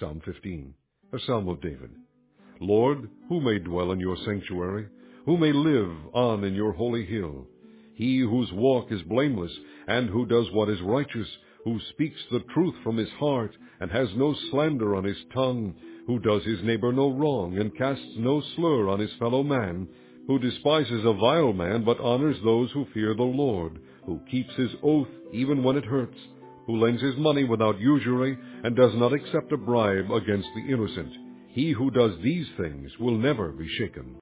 Psalm 15, a psalm of David. Lord, who may dwell in your sanctuary? Who may live on in your holy hill? He whose walk is blameless, and who does what is righteous, who speaks the truth from his heart, and has no slander on his tongue, who does his neighbor no wrong, and casts no slur on his fellow man, who despises a vile man, but honors those who fear the Lord, who keeps his oath even when it hurts, who lends his money without usury, and does not accept a bribe against the innocent. He who does these things will never be shaken.